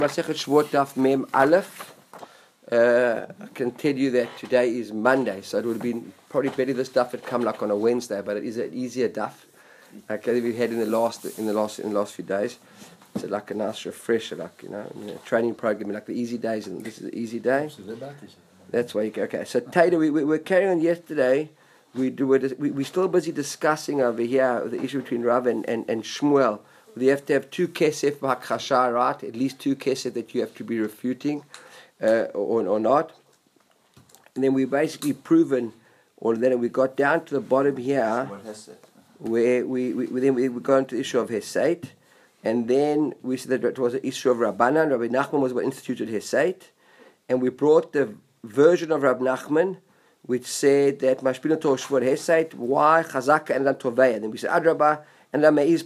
Masechet Shvuot Daf Mem Aleph. I can tell you that today is Monday, so it would have been probably better this daf had come like on a Wednesday, but it is an easier daf. Okay, that we've had in the last few days. It's like a nice refresher, like training program, like the easy days, and this is an easy day. That's why you go. Okay, so Taylor, we were carrying on yesterday. We're still busy discussing over here the issue between Rav and Shmuel. You have to have two kesef b'hakasha, right? At least two kesef that you have to be refuting, or not. And then we basically proven, or then we got down to the bottom here, where we got into the issue of Hesed, and then we said that it was an issue of Rabbanan. Rabbi Nachman was what instituted Hesed, and we brought the version of Rabbi Nachman, which said that Mashpilin Torah Shvuot Hesed, why Chazaka and Tovei. And then we said Adrabah. And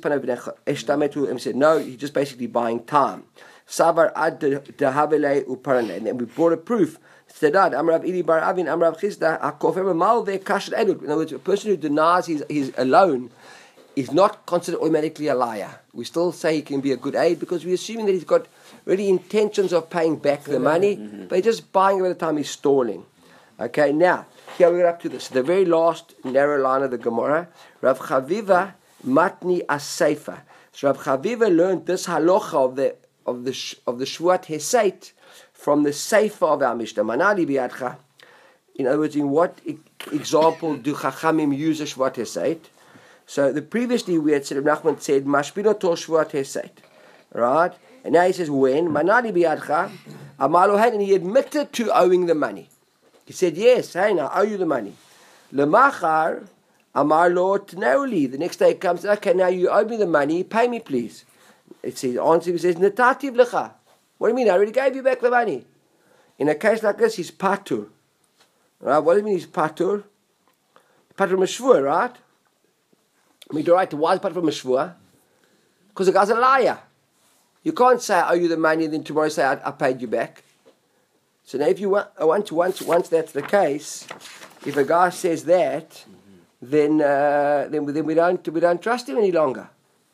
he said, no, he's just basically buying time. Savar ad dehavele uparane. And then we brought a proof. Sedad, Amrav Ili bar Avin, Amrav Chizda, Hakofer malve kashed edut. In other words, a person who denies he's alone is not considered automatically a liar. We still say he can be a good aid because we're assuming that he's got really intentions of paying back the money, but he's just buying by the time he's stalling. Okay, now, here we get up to this. The very last narrow line of the Gemara, Rav Chaviva Matni Aseifa. So Rav Chaviva learned this halacha of the Shvuat Hesed from the Seifa of our Mishnah. Manali biyadcha. In other words, in what example do Chachamim use a Shvuat Hesed? So previously we had said, Nachman said, Mashpino to Shvuat Hesed. Right? And now he says, when? Manali biyadcha. Amalohen, and he admitted to owing the money. He said, yes, hey, now I owe you the money. Lemachar. Amar Lord Tnauli. The next day it comes, okay, now you owe me the money, pay me please. It says, answer, he says, Natativ lecha. What do you mean? I already gave you back the money. In a case like this, he's patur. Right? What do you mean he's patur? Patur meshvua, right? I mean, right, why is patur meshvua? Because the guy's a liar. You can't say, I owe you the money, and then tomorrow say, I paid you back. So now if you once that's the case, if a guy says that, then we don't trust him any longer.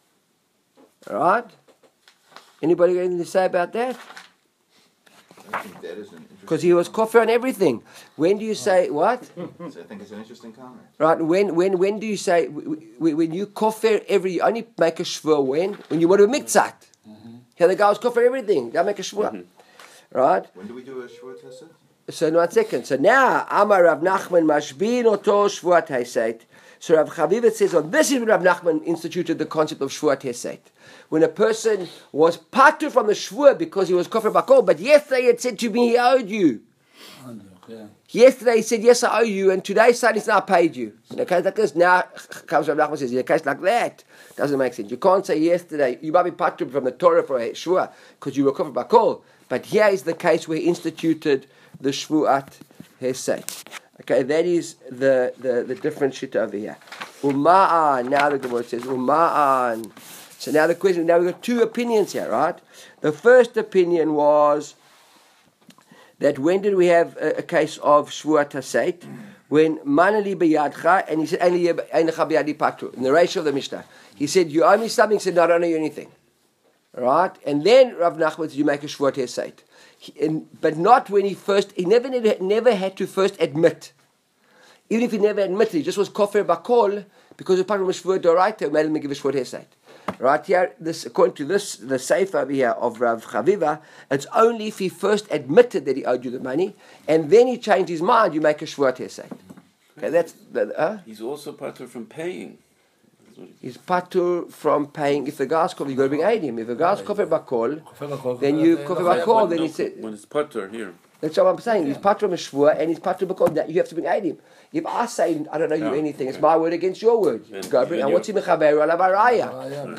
All right? Anybody got anything to say about that? I think that is an interesting. Because he was kofir on everything. When do you say what? So I think it's an interesting comment. Right? When do you say when you kofir you only make a shvur when you want to mitzat? Here the guy was kofir everything. They make a shvur, right? When do we do a shvuat hesed? So, 1 second. So now, Amar Rav Nachman Mashbin Oto Shvuat Hesed. So Rav Chaviva says, this is when Rav Nachman instituted the concept of Shvuat Hesed. When a person was patur from the Shvuah because he was kofir bakol, but yesterday he had said to me, he owed you. Yesterday he said, yes, I owe you, and today suddenly I paid you. In a case like this, now comes Rav Nachman says, in a case like that, doesn't make sense. You can't say yesterday, you might be patur from the Torah for a Shvuah because you were kofir bakol, but here is the case where he instituted the Shvuat Hesed. Okay, that is the different shit over here. Uma'an, now the Gemara says, Uma'an. So now the question, now we've got two opinions here, right? The first opinion was that when did we have a case of Shvuat Hesed? When Manali biyadcha, and he said, Einecha biyadi patu, in the ratio of the Mishnah. He said, you owe me something, he said, no, I don't owe you anything. Right? And then Rav Nachman said, you make a Shvuat Hesed. But not when he never had to first admit. Even if he never admitted, he just was kofir bakol because of part of Shvuah Doraita made him give a Shvuat Hesed. Right here, according to the Sefer over here of Rav Chaviva, it's only if he first admitted that he owed you the money and then he changed his mind, you make a Shvuat Hesed. Okay, that's he's also patur from paying. He's patur from paying. If the guy's kofir, you got to bring aid him. If the guy's kofir bakol, then you kofir bakol. Then he said, when it's patur here. That's what I'm saying. He's patur from a shvua and he's patur bakol. That you have to bring aid him. If I say I don't owe you anything, it's my word against your word. Go bring. And what's in mechaber alav araya?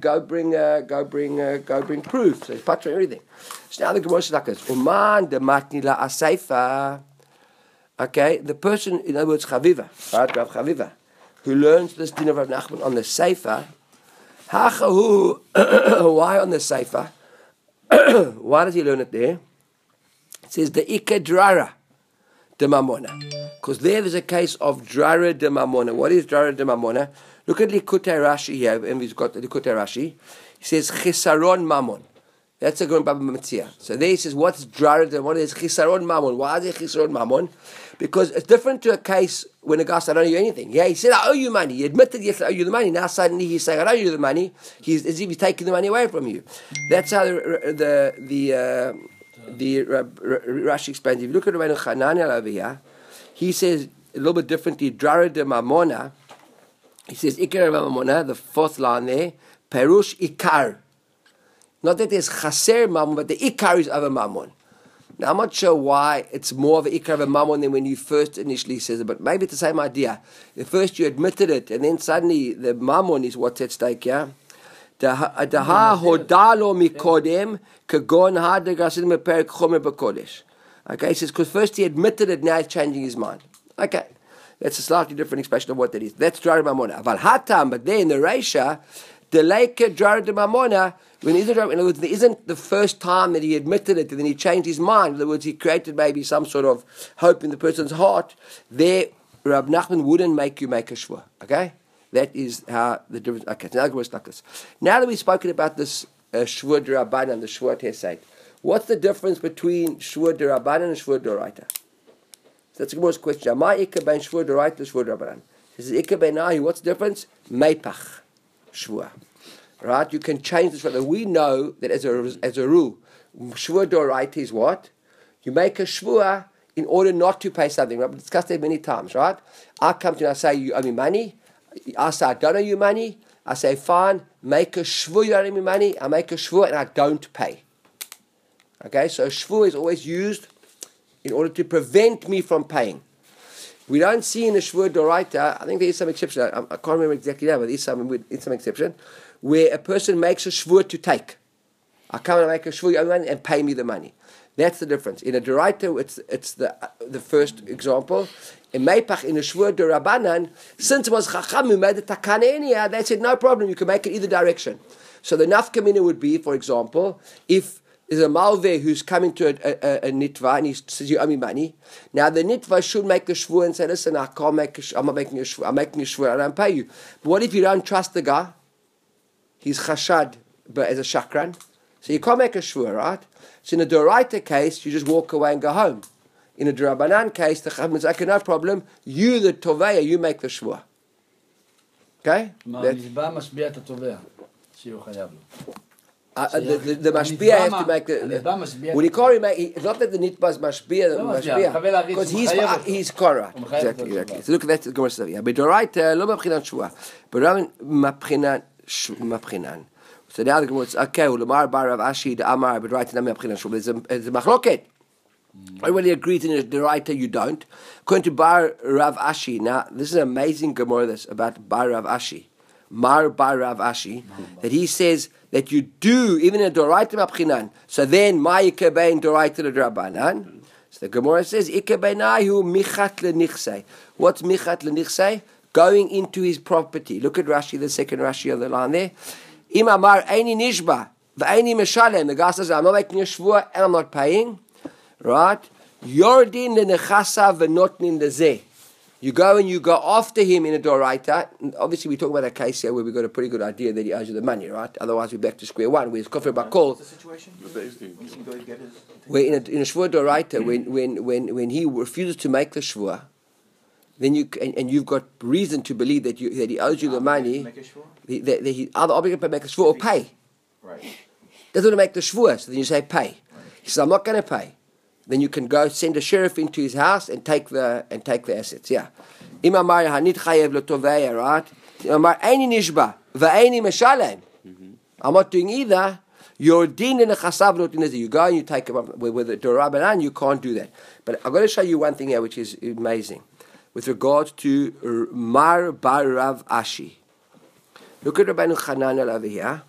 Go bring proof. So he's patur everything. So now the Gemara is like this: Uman de matni la aseifa. Okay, the person, in other words, Chaviva, right? Rav Chaviva, who learns this din of Rav Nachman on the Sefer, Hachahu, why on the Sefer? Why does he learn it there? It says the Ika Drara de Mamona. Because there's a case of Drara de Mamona. What is Drara de Mamona? Look at Likutei Rashi here, and we've got the Likutei Rashi. He says Chisaron Mamon. That's a good Baba Metzia. So there he says, what's Drarid and what is Chisaron Mammon? Why is it Chisaron Mammon? Because it's different to a case when a guy said, I don't owe you anything. Yeah, he said, I owe you money. He admitted, yes, I owe you the money. Now suddenly he's saying, I don't owe you the money. He's as if he's taking the money away from you. That's how the Rashi explains. If you look at Rabbeinu Hananel over here, he says a little bit differently, Drarid de Mamona. He says, Ikar Mamona, the fourth line there, Perush Ikar. Not that there's chaser mammon, but the ikar is of a mammon. Now, I'm not sure why it's more of an ikar of a mammon than when you first initially says it, but maybe it's the same idea. At first you admitted it, and then suddenly the mammon is what's at stake, yeah? Okay, he says, because first he admitted it, now he's changing his mind. Okay, that's a slightly different expression of what that is. That's Drar Mamona. But there in the Reisha, the Leika Drar de Mamona, in other words, there isn't the first time that he admitted it and then he changed his mind. In other words, he created maybe some sort of hope in the person's heart. There, Rab Nachman wouldn't make you make a shvua. Okay? That is how the difference. Okay, now it goes like this. Now that we've spoken about this shvua d'Rabbanan, the shvua teseit, what's the difference between shvua d'Rabbanan and shvua d'Oraita? So that's the Gemara's question. Ma ikka ben shvua d'Oraita shvua d'Rabbanan? He says, ikka ben ahi, what's the difference? Meipach shvua. Right? You can change this. We know that as a rule, shvua d'Oraita is what? You make a shvua in order not to pay something. Right? We've discussed that many times, right? I come to you and I say, you owe me money. I say, I don't owe you money. I say, fine, make a shvua, you don't owe me money. I make a shvua and I don't pay. Okay? So shvua is always used in order to prevent me from paying. We don't see in the shvua d'Oraita, I think there is some exception. I can't remember exactly now, but there is some exception, where a person makes a shvua to take. I come and I make a shvua and pay me the money. That's the difference. In a d'Oraita, it's the first example. In Meipach, in a shvua d'Rabbanan, since it was Chacham who made the takana anyhow, they said no problem, you can make it either direction. So the nafkamina would be, for example, if there's a malveh who's coming to a nitva and he says, you owe me money. Now the nitva should make a shvua and say, listen, I'm not making a shvua, I'm making a shvua, I don't pay you. But what if you don't trust the guy? He's chashad but as a shakran. So you can't make a shvua, right? So in a d'Oraita case, you just walk away and go home. In a d'Rabbanan case, the chacham says, okay, no problem. You, the toveya, you make the shvua. Okay? The mashpia has to make the. When he can't make, it's not that the nitba is mashpia, because he's korah. Exactly. So look at that. The Gemara says, yeah. But d'Oraita lo mabchinan shvua, but mabchinan. So now the Gemara says, okay, ulamar bar Rav Ashi the Amar b'Doraita nam mabchinan shvua. There's a machloket. Everybody agrees in the d'Oraita, you don't. According to Bar Rav Ashi, now this is an amazing Gemara this about Bar Rav Ashi, Mar Bar Rav Ashi, that he says that you do even in a d'Oraita mabchinan. So then my ikabein d'Oraita l'Drabanan. So the Gemara says ikabeinahu michat lenichsei. What's michat lenichsei? Going into his property. Look at Rashi, the second Rashi on the line there. Im amar eini nishba v'eini meshalem. The guy says, I'm not making a shvua and I'm not paying. Right? Yordin lenechasa v'notnin lezeh. You go and you go after him in a d'Oraita. Obviously, we talk about a case here where we've got a pretty good idea that he owes you the money, right? Otherwise, we're back to square one. We're kofir bakol. What's the situation? Where in a shvua d'Oraita, when he refuses to make the shvua, then you've got reason to believe that he owes you the money. That he either obligated to make a shvua or pay. Right. Doesn't want to make the shvua, so then you say pay. He says, I'm not going to pay. Then you can go send a sheriff into his house and take the assets. Yeah. Imamar hanit chayev l'toveya, right? Imamar eini nishba v'eini meshalem. I'm not doing either. Your din and a chasav l'notin. You go and you take him up with the d'Rabbanan. You can't do that. But I'm going to show you one thing here, which is amazing, with regards to Mar Bar Rav Ashi. Look at Rabbeinu Hananel over here.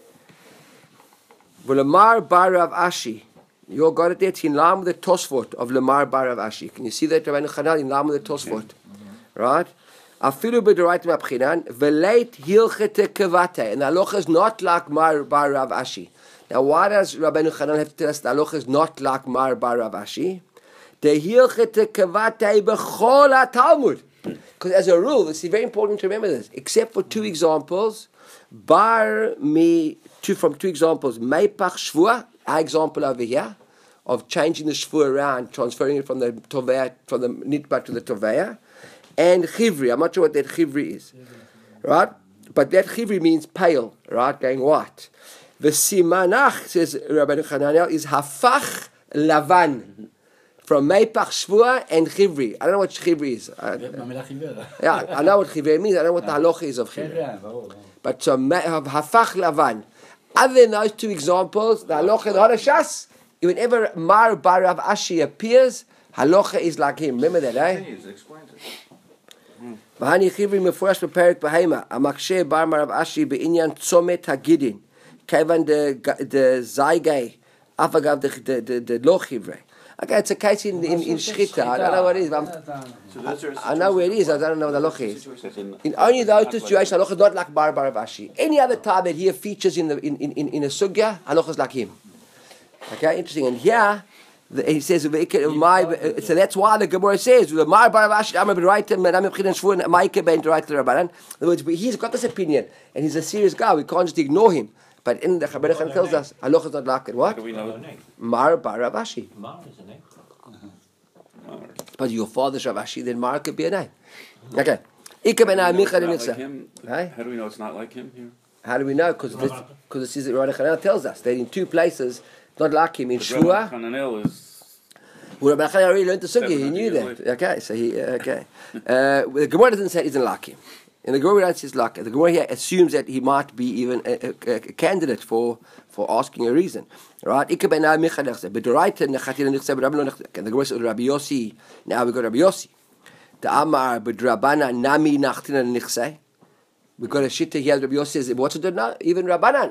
Mar Bar Rav Ashi. You all got it there? It's in line with the Tosfot of Lamar Bar Rav Ashi. Can you see that, Rabbeinu Hananel, in line with the Tosfot? Right? Afilu b'Doraita mabchinan v'leit hilchete kavate. And the halacha is not like Mar Bar Rav Ashi. Now, why does Rabbeinu Hananel have to tell us the halacha is not like Mar Bar Rav Ashi? The hilchete kavate b'chol ha-Talmud. Because as a rule, it's very important to remember this, except for two examples, bar mi from two examples. Meipach shvua, our example over here, of changing the shvua around, transferring it from the tovea, from the nitba to the tovea, and chivri. I'm not sure what that chivri is, right? But that chivri means pale, right, going white. The simanach, says Rabbi Hananel, is hafach lavan, from meipach shvua and chivri. I don't know what chivri is. Yeah, I know what chivri means. I don't know what the halacha is of chivri. But so hafach lavan. Other than those two examples, the halacha, the Horashas, whenever Mar Bar Rav Ashi appears, halacha is like him. Remember that, eh? Continues, explains it. V'hani chivri mefurash b'perek b'heima. Amakshe bar Rav Ashi be'inyan tzomet hagidin. Kevan the zaygay. Afagav the lo chivrei. Okay, it's a case in Shchita. I don't know what it is. I know where it is. I don't know what the halacha is. In only those two situations, halacha is not like Bar Rav Ashi. Any other time that he features in a sugya, halacha is like him. Okay, interesting. And here he says, so that's why the Gemara says, in other words, he's got this opinion, and he's a serious guy. We can't just ignore him. But in the Chabad Echan tells us, halacha is not like it. What? How do we know? Mar Bar Rav Ashi. Mar is a name. But your father's Rav Ashi, then Mar could be a name. Okay. Ika ben How do we know Amicha it's not like Nitza. him? Hey? How do we know it's not like him here? How do we know? Because it says that Rabbi Hananel tells us that in two places, not like him, in But Shvua. Rabbi Hananel is Well, Rabbi Hananel already learned the sugya. He 700 knew years that. later. Okay, so the Gemara doesn't say it isn't like him. In the Gemara, it says like the Gemara here assumes that he might be even a candidate for asking a reason, right? The Gemara says Rabbi Yossi. Now we got Rabbi Yossi. The Amar b'drabana nami nachtina nichsei. We got a shitta here. Rabbi Yossi says, what's it now? Even Rabbanan.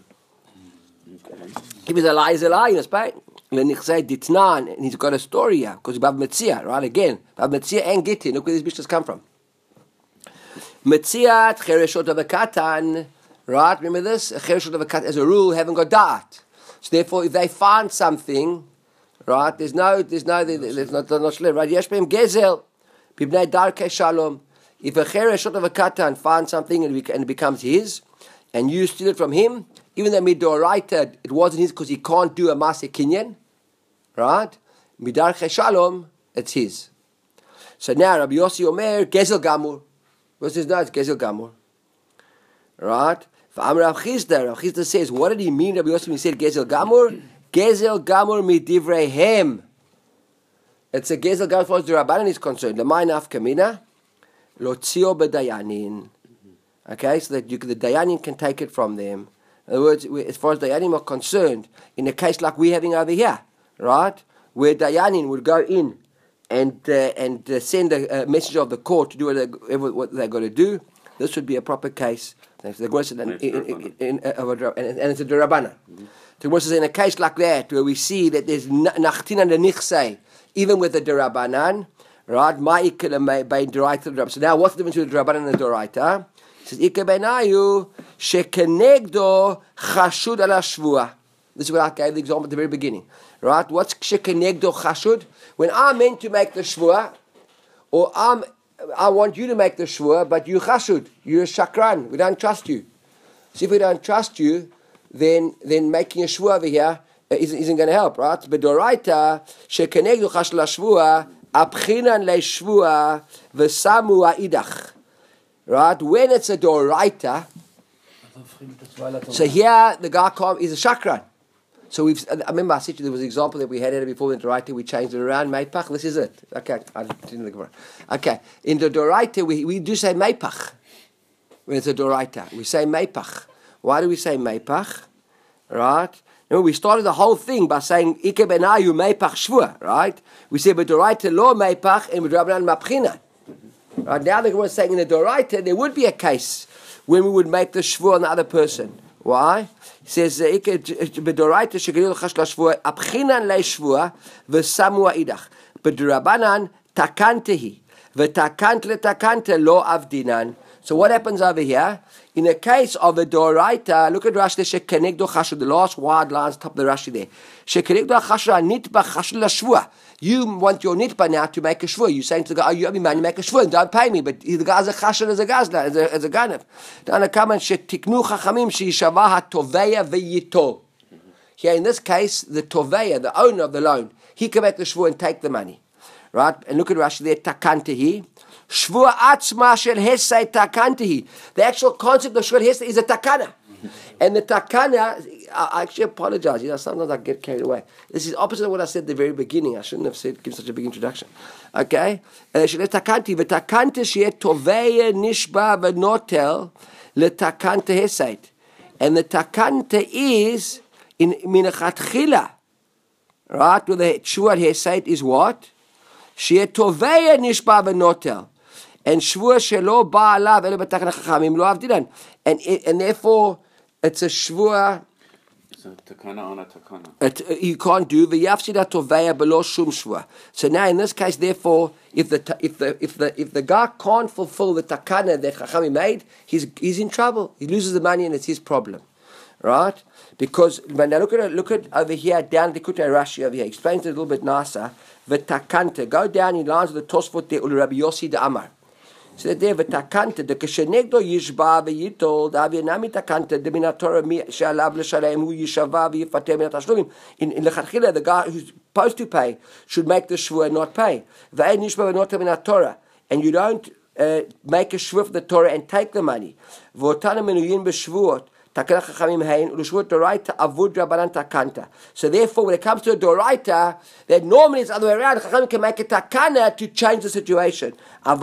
If it's a lie, it's a lie. You know, Lenichsei ditnan, and he's got a story here because Bab Metzia, right? Again, Bab Metzia and Gittin. Look where these bishops come from. Metziat chereshot of a katan, right? Remember this? A chereshot of a katan, as a rule, haven't got da'at. So therefore, if they find something, right? There's not shlev, right? Yesh beim gezel, bibnei darkei shalom. If a chereshot of a katan finds something and it becomes his, and you steal it from him, even though midoraita it wasn't his because he can't do a maaseh kinyan, right? Midarkei shalom, it's his. So now Rabbi Yossi Omer gezel gamur. What's his name? It's Gezel Gamur. Right? Rav Chisda says, what did he mean, Rabbi Yossi, when he said Gezel Gamur? Gezel Gamur midivreihem. It's a Gezel Gamur as far as the Rabbanan is concerned. L'may naf kamina, lotzio b'dayanin. Okay, so that the dayanin can take it from them. In other words, as far as dayanin are concerned, in a case like we're having over here, right, where dayanin would go in and send a messenger of the court to do what they've got to do, this would be a proper case. And it's a derabana. So in a case like that, where we see that there's nachtin and nichsei, even with the derabanan, right? So now, what's the difference between the derabanan and the doraita? It says ike benayu shekenegdo chashud ala shvua. This is what I gave the example at the very beginning. Right? What's shekenegdo chashud? When I'm meant to make the shvua, or I want you to make the shvua, but you chashud, you're a shakran, we don't trust you. So if we don't trust you, then making a shvua over here isn't going to help, right? Bedoraita shekenegdo chashud la shvua abchinan le shvua v'samu ha'idach. Right? When it's a doraita, so here the guy is a shakran. So I remember I said to you there was an example that we had before in the Doraita, we changed it around, Meipach, this is it. Okay, I didn't think about it. Okay, in the Doraita, we do say Meipach. When it's a Doraita, we say Meipach. Why do we say Meipach? Right? Remember, we started the whole thing by saying, Ike benayu Meipach shvua, right? We say, but Doraita lo Meipach, and Rabbanan mapchina. Right? Now the Gemara is saying in the Doraita, there would be a case when we would make the shvua on the other person. Why? He says, "Bedoraita shegilul chash lashvua abchinan leishvua v'samu ha'idach." B'drabanan takantehi v'takant letakante lo avdinan. So what happens over here? In the case of a Doraita, look at Rashi, Shekenegdo Chashud, the last wide lines, top of the Rashi there. Shekenegdo Chashud, Nitba Chashud Lashvua. You want your Nitba now to make a shvua. You're saying to the guy, you owe me money, make a shvua, and don't pay me. But the guy's a Chashud as a Gazla, as a Ganav. Then come and Shetiknu Chachamim, Sheishavah HaToveya V'yitol. Here in this case, the Toveya, the owner of the loan, he can make the shvua and take the money. Right? And look at Rashi there, Takantehi. Shvua atzma shel hesay takantehi. The actual concept of shvua hesay is a takana. And the takana, I actually apologize. Sometimes I get carried away. This is opposite of what I said at the very beginning. I shouldn't have given such a big introduction. Okay? Shel takantehi. V'takante sheyeh toveya nishba v'notel letakante hesay. And the takante is in minachatchila. Right? With the shvua hesay is what? Sheyeh toveya nishba v'notel. And shvua shelo ba'alav elo b'takana chachamim lo avdilan. And therefore, it's a shvua. It's a takana on a takana. You can't do v'yafsida toveya below shum shvua. So now, in this case, therefore, if the guy can't fulfill the takana that chachamim made, he's in trouble. He loses the money, and it's his problem, right? Because when I look at over here down the Likutei Rashi over here, explains it a little bit nicer. V'takante, go down in lines of the Tosfot there, ul Rabbi Yossi de Amar. So that there, v'takante, the keshenegdo yishba v'yitol, da'avinami takante, the minatora she'alav l'shalem hu yishava v'yifateh minat hashlumim. In lechatchila, the guy who's supposed to pay should make the shvua and not pay. V'ein yishba v'nota minat Torah, and you don't make a shvua for the Torah and take the money. V'otana menuyin b'shvuot. So therefore, when it comes to a doraita, that normally it's the other way around. Chachamim can make a takana to change the situation. But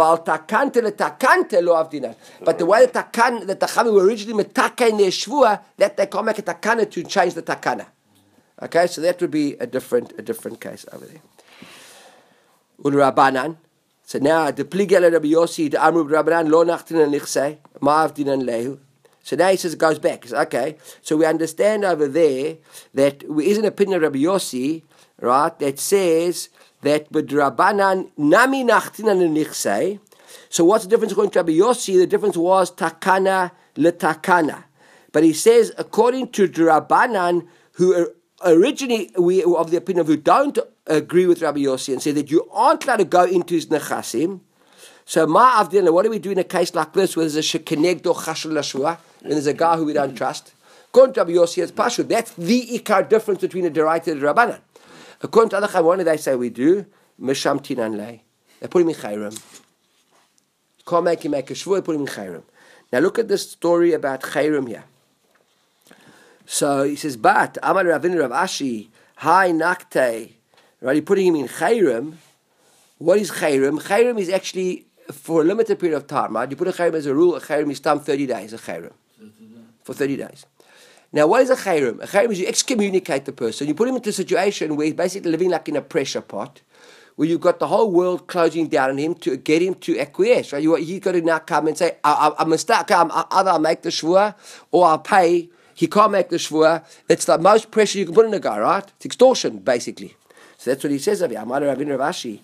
the way the Chachamim were originally metaka in their shvua, that they can't make a takana to change the takana. Okay, so that would be a different case over there. Ul-Rabbanan. So now the pligel Rabbi Yossi, the Amru Rabbanan lo nachtin nichsei ma'avdinan lehu. So now he says, it goes back. He says, okay, so we understand over there that there is an opinion of Rabbi Yossi, right, that says that b'drabanan nami nachtinan nichsei. So what's the difference according to Rabbi Yossi? The difference was takana letakana. But he says, according to drabanan, who originally we are of the opinion of who don't agree with Rabbi Yossi and say that you aren't allowed to go into his nechasim. So what do we do in a case like this where there's a shekenegdo chashul lashua, and there's a guy who we don't trust? According to Rabbi Yossi, it's pashut. That's the ikar difference between a deraita and a rabbanan. According to other chayim, what do they say we do? Meshamtinan lei. They put him in chayrim. Can't make him make a shvua, they put him in chayrim. Now look at this story about chayrim here. So he says, but Amar Ravinu Rav Ashi, Hai Nakte, right? You're putting him in chayrim. What is chayrim? Chayrim is actually for a limited period of time, right? You put a chayrim as a rule. A chayrim is time 30 days. A chayrim for 30 days. Now, what is a chayrim? A chayrim is you excommunicate the person. You put him into a situation where he's basically living like in a pressure pot, where you've got the whole world closing down on him to get him to acquiesce. Right? He's got to now come and say, I'm stuck. Either I'll make the shvua or I'll pay. He can't make the shvua. It's the most pressure you can put on a guy, right? It's extortion, basically. So that's what he says over here. Amar Ravinu Rav Ashi.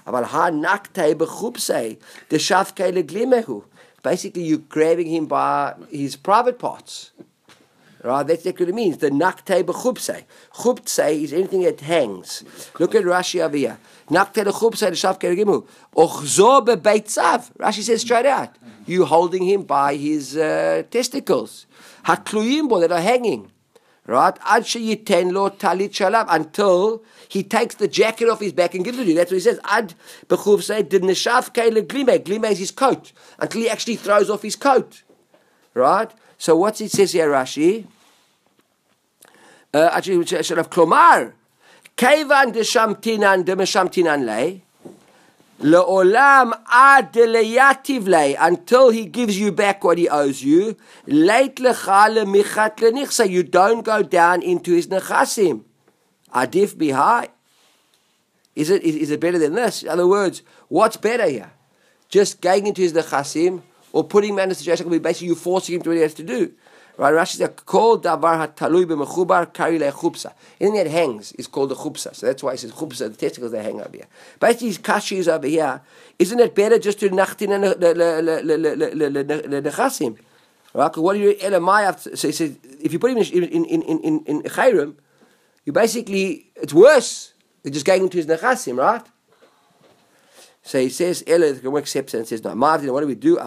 Basically, you're grabbing him by his private parts. Right? That's what it means. The nakte b'chupse. Chupse is anything that hangs. Look at Rashi over here. Nakte b'chupse the shavkei leglimehu. Ochzo bebeitzav. Rashi says straight out. You holding him by his testicles. Hatluyim bo, that are hanging. Right? Ad sheyiten lo talit shalav, until he takes the jacket off his back and gives it to you. That's what he says. Ad b'chuv say did neshav kei glime. Glime is his coat. Until he actually throws off his coat. Right? So what's it says here, Rashi? Actually, which should have klomar. Keivan de-meshamtinan lei. Le'olam ad leyativ lei, until he gives you back what he owes you. Leit lecha lemichat lenichsa, you don't go down into his nechasim. Adif bihai. Is it better than this? In other words, what's better here? Just going into his nechasim or putting him in a situation where basically you're forcing him to do what he has to do. Right? Rashi says, "Kol davar hatalui b'mechubar kari lechupsa." Anything that hangs is called a chupsa. So that's why it says chupsa. The testicles they hang over here. Basically, his kashi is over here. Isn't it better just to nachtin and nechasim? Right? What do you elamai? So he says, if you put him in chayrim, you basically it's worse. They're just going into his nechasim, right? So he says, Ella, the Gemara accepts it and says, no, Martin, what do we do?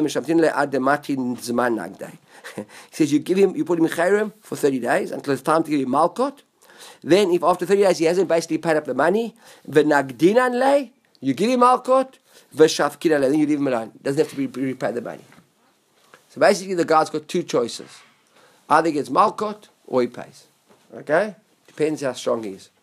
He says, you put him in chayrim for 30 days until it's time to give him malkot. Then, if after 30 days he hasn't basically paid up the money, you give him malkot, then you leave him alone. Doesn't have to be repaid the money. So basically, the guy's got two choices. Either he gets malkot or he pays. Okay? Depends how strong he is.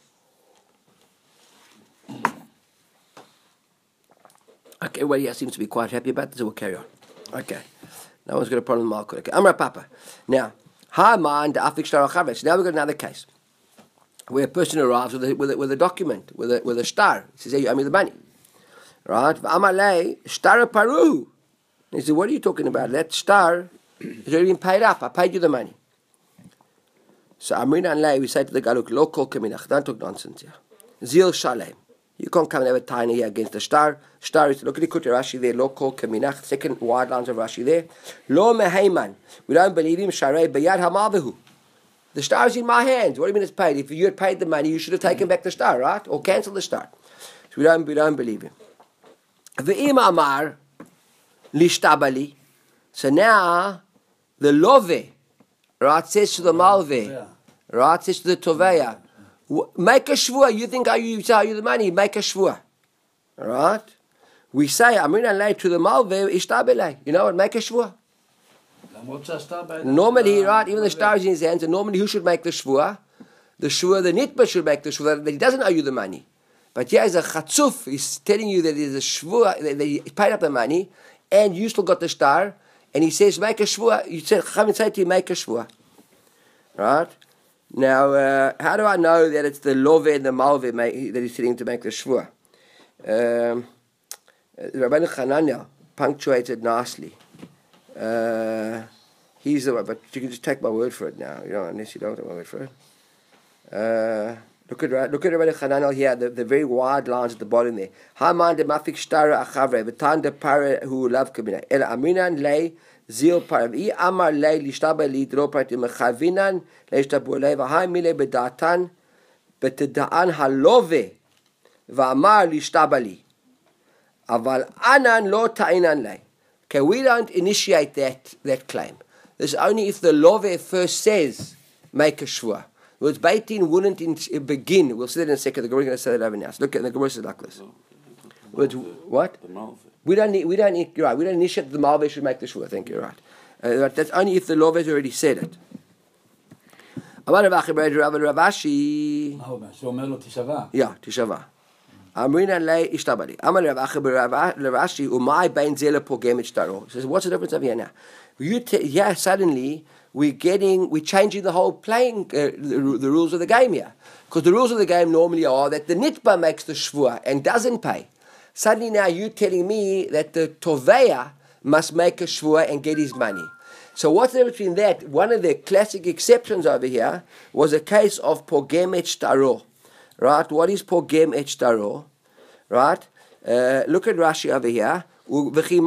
Okay, everybody here seems to be quite happy about this, so we'll carry on. Okay. No one's got a problem with malkut. Okay, Amra Papa. Now, Haman the Afik Shtar Chavesh. Now we've got another case where a person arrives with a document, with a star. He says, hey, you owe me the money. Right? Amalei Shtar Paru. He said, what are you talking about? That star has already been paid up. I paid you the money. So Amrina and Lei, we say to the guy, look, lo kol kaminach. Don't talk nonsense here. Zil Shalem. You can't come and have a tiny here against the star. Star is, look at the Kutei Rashi there, lo kol kaminach, second wide lines of Rashi there. Lo meheiman. We don't believe him, sharei bayad hamavehu. The star is in my hands. What do you mean it's paid? If you had paid the money, you should have taken back the star, right? Or cancelled the star. So we don't believe him. Ve'im amar lishtabali. So now, the love, right, says to the malve, right, says to the toveya, make a shvua. You think I tell you the money? Make a shvua. All right? We say, Amrina lay to the malve, ishtabele. You know what? Make a shvua. Normally, right, even the star is in his hands, and normally who should make the shvua? The nitba should make the shvua, that he doesn't owe you the money. But here is a chatzuf, he's telling you that there's a shvua, that he paid up the money, and you still got the star, and he says, make a shvua. You said, come and say to him, make a shvua. Right? Now, how do I know that it's the love and the malve that he's sitting to make the shvua? Rabbeinu Chananya punctuated nicely. He's the one, but you can just take my word for it now. You know, unless you don't take my word for it. Look at Rabbeinu Chananya here, the very wide lines at the bottom there. Haman de mafik shtara achavre, v'tan de pare hu lav kabina. Ela aminan lei zil pare. I amar lei lishtaba li dro prati mechavinan leishtabu lei v'hai mile bedatan betedaan halove v'amar lishtaba li. Aval anan lo ta'inan lei. Okay, we don't initiate that claim. This is only if the love first says, make a shvua. Words Beit Din wouldn't begin. We'll see that in a second. The Gemara is going to say that over now. So look at the Gemara says like this. Words, what? The malve. We don't you're right. We don't initiate the malve should make the shvua. I think you're right. That's only if the love has already said it. Amar Rav Ashi. Yeah, tishava. Amrina lei ishtabali. Amar Rav Ashi umay bein zele pogem shtaro. He says, what's the difference over here now? Suddenly we're changing the whole playing the rules of the game here, because the rules of the game normally are that the nitba makes the shvua and doesn't pay. Suddenly now you're telling me that the toveya must make a shvua and get his money. So what's the difference between that? One of the classic exceptions over here was a case of pogem shtaro. Right? What is pogem shtaro? Right? Look at Rashi over here. Look here.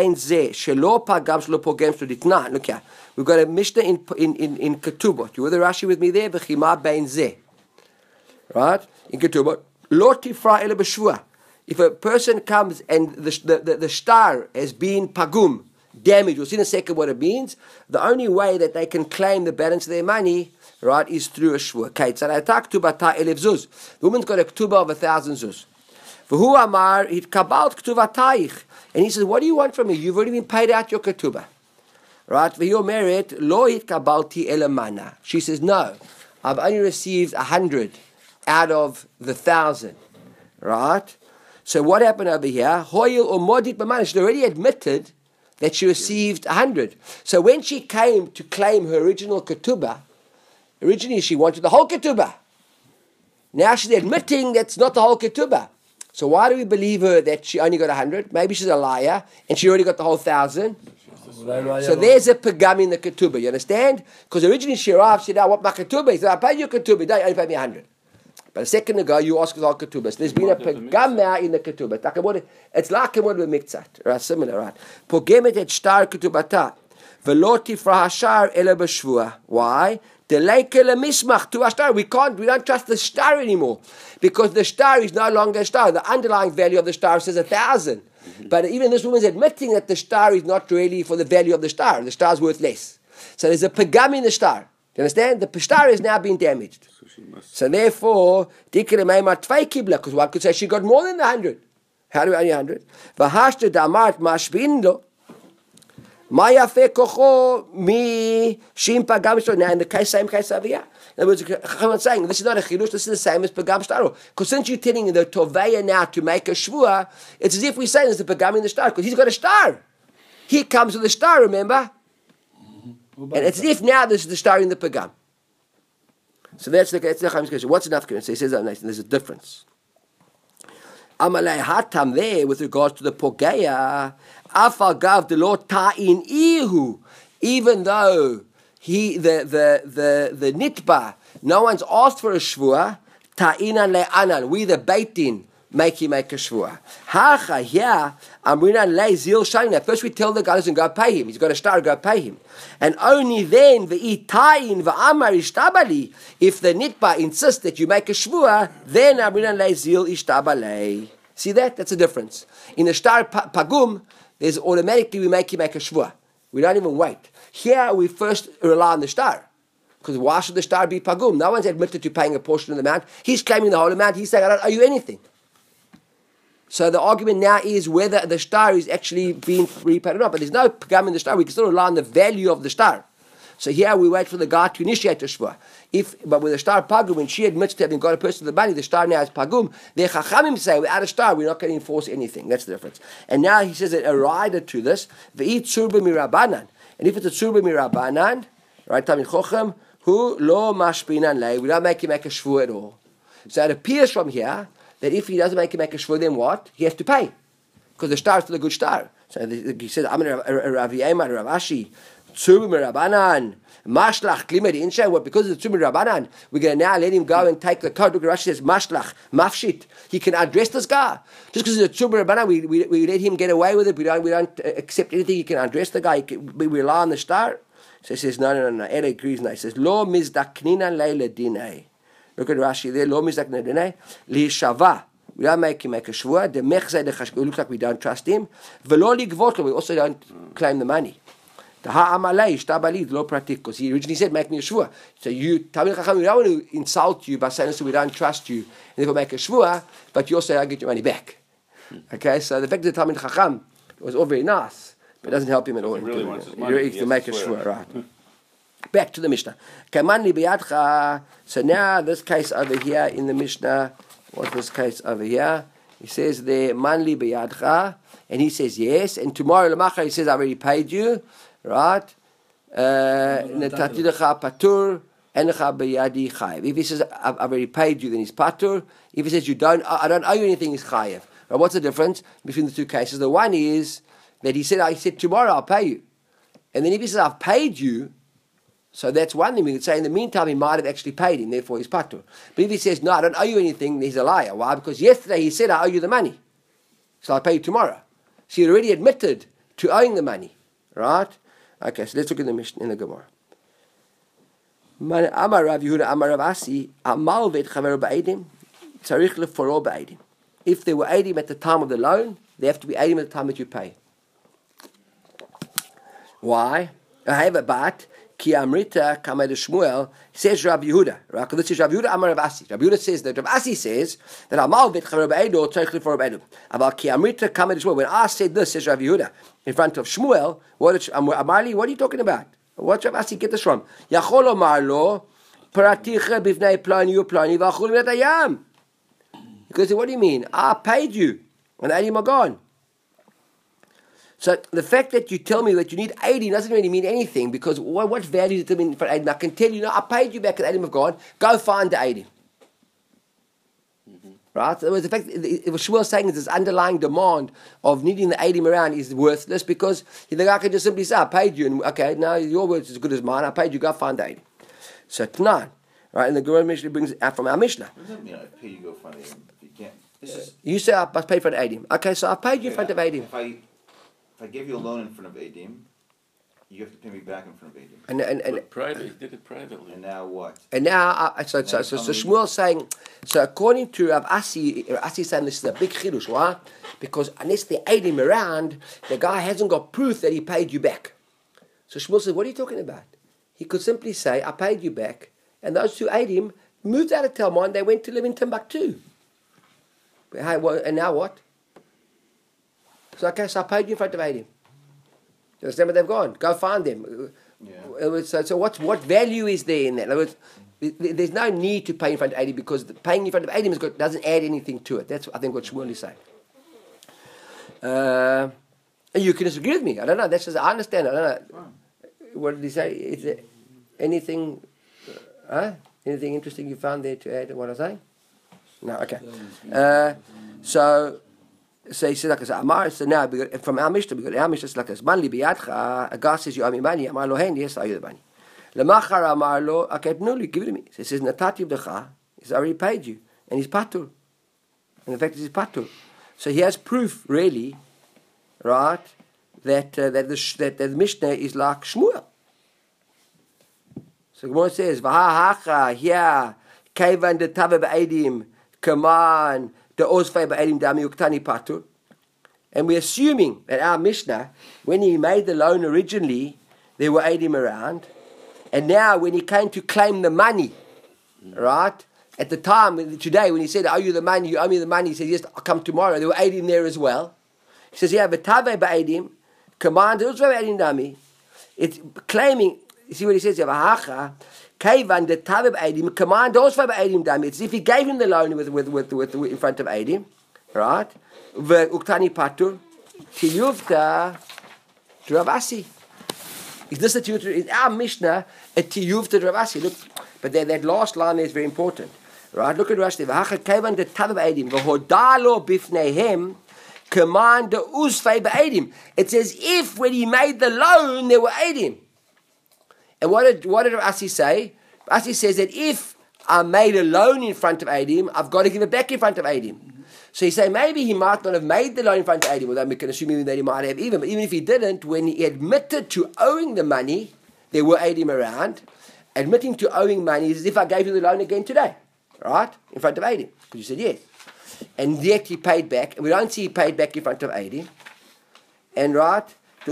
We've got a Mishnah in Ketubot. You were the Rashi with me there? V'chima bein zeh. Right? In Ketubot. Lo tifra ele b'shvua. If a person comes and the star has been pagum, damaged, we'll see in a second what it means. The only way that they can claim the balance of their money, right, is through a shvua. The woman's got a ketubah of 1,000 zuz. V'hu amar hit kabalt ketuvatayich. And he says, what do you want from me? You've already been paid out your ketubah. Right? V'hu omeret lo hit kabalti elamana. She says, no, I've only received 100 out of the 1,000. Right? So what happened over here? Hoyil or modit b'mana. She already admitted that she received 100. So when she came to claim her original ketubah, originally she wanted the whole ketubah. Now she's admitting that's not the whole ketubah. So why do we believe her that she only got 100? Maybe she's a liar and she already got the whole 1,000. So there's a pagam in the ketubah. You understand? Because originally Shirav said, "I want my ketubah." He said, "I pay you ketubah. Don't you only pay me 100." But a second ago, you asked us all ketubah. So there's been a pagam now in the ketubah. It's like a word with miktzat. Right? Similar, right? Pogemet et shtar ketubata. V'lo tifra hashar ela b'shvua. Why? We don't trust the star anymore because the star is no longer a star. The underlying value of the star says 1,000. But even this woman's admitting that the star is not really for the value of the star. The star is worth less. So there's a pagam in the star. Do you understand? The star has now been damaged. So therefore, because one could say she got more than 100. How do we only 100? Mayafe kocho mi shim pagam shtar. Now in the same case over here. In other words, I'm saying this is not a chidush. This is the same as pagam shtar. Because since you're telling the toveya now to make a shvua, it's as if we're saying there's a pagam in the shtar because he's got a star. He comes with a star. Remember, and it's as if now this is the star in the pagam. So that's the Chaim's question. What's enough? So he says there's a difference. Amalei hatam there with regards to the pogeya. Afal gav the Lord ta'in ihu, even though the nitba, no one's asked for a shvua, ta'inan le'anan, we the beitin make him make a shvua. Hacha here, amrinan le zil shayna. First we tell the guy and go pay him. He's got a star, go pay him. And only then ve'i ta'in ve'amar ishtabali. If the nitba insists that you make a shvua, then amrinan le zil ishtabale. See that? That's a difference. In the star pagum, there's automatically we make him make a shvua. We don't even wait. Here we first rely on the star. Because why should the star be pagum? No one's admitted to paying a portion of the amount. He's claiming the whole amount. He's saying, I don't owe you anything. So the argument now is whether the star is actually being repaid or not. But there's no pagum in the star. We can still rely on the value of the star. So here we wait for the guy to initiate the shvua. But with the star pagum, when she admits to having got a person the money, the star now is pagum. The chachamim say, without a star, we're not going to enforce anything. That's the difference. And now he says that a rider to this, ve'it tzurba mirabanan. And if it's a tzurba mirabanan, right, Tamid Chochem, who lo mashpinan lei, we don't make him make a shvua at all. So it appears from here that if he doesn't make him make a shvua, then what? He has to pay. Because the star is still a good star. So he says, I'm a Rav Yema, Rav Ashi, tzurba mirabanan. Mashlach klimer insha. What? Because of the tzumir rabbanan, we're going to now let him go and take the code. Look, Rashi says mashlach mafshit. He can address this guy just because it's a tzumir rabbanan. We let him get away with it. We don't accept anything. He can address the guy. We rely on the star. So he says no. Ele agrees. No, he says lo mizdakninan leila dinay. Look at Rashi there. Lo mizdakninan dinay li shava. We don't make him make a shvua. The mechzei the chashku. It looks like we don't trust him. Velo ligvot. We also don't claim the money. Because he originally said, make me a shvua. So you, Talmid Chacham, we don't want to insult you by saying, so we don't trust you, and therefore make a shvua, but you also I'll get your money back. Okay, so the fact that Talmid Chacham was all very nice, but it doesn't help him at all. He really wants his money. To make a shvua, right. Back to the Mishnah. So now this case over here in the Mishnah, what's this case over here? He says there, manli biyadcha, and he says yes, and tomorrow Lamachar he says, I already paid you. Right? Patur and chayiv. If he says I've already paid you, then he's patur. If he says I don't owe you anything, he's chayiv. Right? What's the difference between the two cases? The one is that he said tomorrow I'll pay you, and then if he says I've paid you, so that's one thing we could say. In the meantime, he might have actually paid him, therefore he's patur. But if he says no, I don't owe you anything, he's a liar. Why? Because yesterday he said I owe you the money, so I'll pay you tomorrow. So he already admitted to owing the money, right? Okay, so let's look at the Mishnah in the Gemara. Amar Rav Yehuda, Amar Rav Asi, Amal vet chaver ba'edim, tzarich leforo ba'edim. If they were edim at the time of the loan, they have to be edim at the time that you pay. Why? I have a bat. Ki amrita kamei Shmuel says Rav Yehuda. Right? This is Rav Yehuda Amar Rav Asi. Rav Yehuda says that Rav Asi says that Amal vet chaver ba'edim tzarich leforo ba'edim. About ki amrita kamei Shmuel. When I said this, says Rav Yehuda in front of Shmuel, Amarli, what are you talking about? What Rav Asi get this from? Yachol omar lo paraticha b'vnei plani u'plani v'achul minat hayam. Because what do you mean? I paid you, and the 80 are gone. So the fact that you tell me that you need 80 doesn't really mean anything, because what value does it mean for 80? I can tell you, no, I paid you back and 80 have gone. Go find the 80. Right? So the fact what Shmuel is saying is this underlying demand of needing the Eidim around is worthless because the guy can just simply say, I paid you, and okay, now your word's as good as mine, I paid you, go find the Eidim. So Tnan, right, and the Gemara Mishnah brings it out from our Mishnah. What does that mean? I pay you, go find the Eidim. If you can't. This is, You say I must pay for the Eidim. Okay, so I paid you in front of Eidim. If I give you a loan in front of Eidim, you have to pay me back in front of Eidim. But private, he did it privately. And now what? And now, so Shmuel's saying, so according to Rav Asi saying this is a big chidush. Why? Because unless they aid him around, the guy hasn't got proof that he paid you back. So Shmuel says, what are you talking about? He could simply say, I paid you back, and those who aid him moved out of Telmon, they went to live in Timbuktu. And now what? So okay, so I paid you in front of Eidim. You understand where they've gone? Go find them. Yeah. So what value is there in that? In other words, there's no need to pay in front of Eidim because paying in front of Eidim doesn't add anything to it. That's I think what Shmuel is saying. And you can disagree with me. I don't know. That's just I understand. I don't know. What did he say? Is there anything? Anything interesting you found there to add to what I'm saying? No. Okay. So he says like this. Amar. So now from our Mishnah, because our Mishnah is like this. Manli biyadcha. A guy says you owe me money. Amar lo hen. Yes, I owe you the money. Lemachar amar lo. Okay, no, give it to me. So he says natati b'decha. He's already paid you, and he's patur. And in fact, he's patur. So he has proof, really, right, that the Mishnah is like Shmuel. So Gemara says, "V'ha here, kaivan de tave ba'edim, kaman de osfei ba'edim dami uktani patur." And we're assuming that our Mishnah, when he made the loan originally, there were edim around, and now when he came to claim the money, right, at the time today when he said, "I owe you the money, you owe me the money," he said, "Yes, I'll come tomorrow." There were edim there as well. He says, "Yeah, but tave ba'edim, kaman de osfei ba'edim dami." It's claiming. You see what he says? Kaivan the Tavib Eidim command also by Eidim dami. It's as if he gave him the loan with in front of Eidim, right? Uktani patur tiyuvta Dravasi. Is this a tiyuvta? Is our Mishnah a tiyuvta Dravasi? Look, but that last line is very important, right? Look at Rashi. Kaivan the Tavib Eidim v'hodalo bifneihem command the usfei ba'edim. It's as if when he made the loan there were Eidim. And what did Asi say? Asi says that if I made a loan in front of Eidim, I've got to give it back in front of Eidim. So you say maybe he might not have made the loan in front of Eidim, although we can assume that he might have even. But even if he didn't, when he admitted to owing the money, there were Eidim around. Admitting to owing money is as if I gave you the loan again today, right? In front of Eidim. Because you said yes. And yet he paid back. And we don't see he paid back in front of Eidim. And right?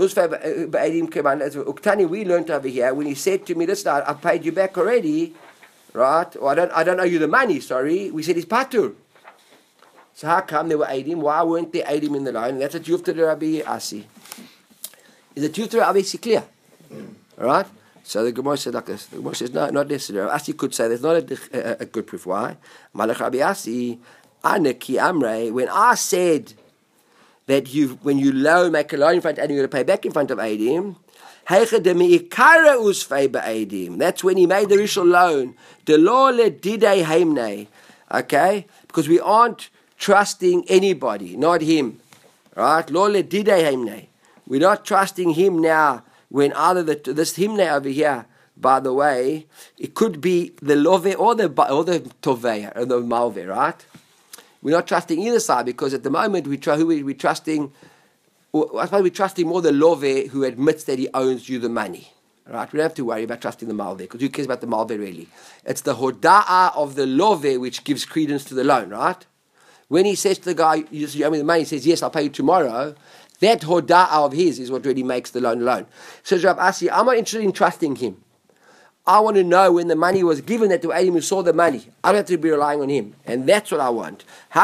Uktani, we learned over here when he said to me, "Listen, I paid you back already, right? Or I don't owe you the money. Sorry." We said it's patur. So how come there were Eidim? Why weren't there Eidim in the line? That's a tiyuvta Rabbi Asi. Is the tiyuvta Rabbi Asi clear? All right. So the Gemara said like this. The Gemara says no, not necessarily. Asi could say there's not a good proof. Why? Malach Rabbi Asi, Anaki Amrei. When I said that when you make a loan in front of Eidim, you're going to pay back in front of Eidim. That's when he made the initial loan. Okay? Because we aren't trusting anybody, not him. Right? We're not trusting him now when either this himne over here, by the way, it could be the love or the toveh, or the malve, right? We're not trusting either side because at the moment we're trusting. I suppose we're trusting more the love who admits that he owes you the money. Right? We don't have to worry about trusting the malve because who cares about the malve really? It's the hoda'ah of the love which gives credence to the loan. Right? When he says to the guy, "You owe me the money," he says, "Yes, I'll pay you tomorrow." That hoda'ah of his is what really makes the loan a loan. So Rav Asi, I'm not interested in trusting him. I want to know when the money was given that to Eidim who saw the money. I don't have to be relying on him. And that's what I want.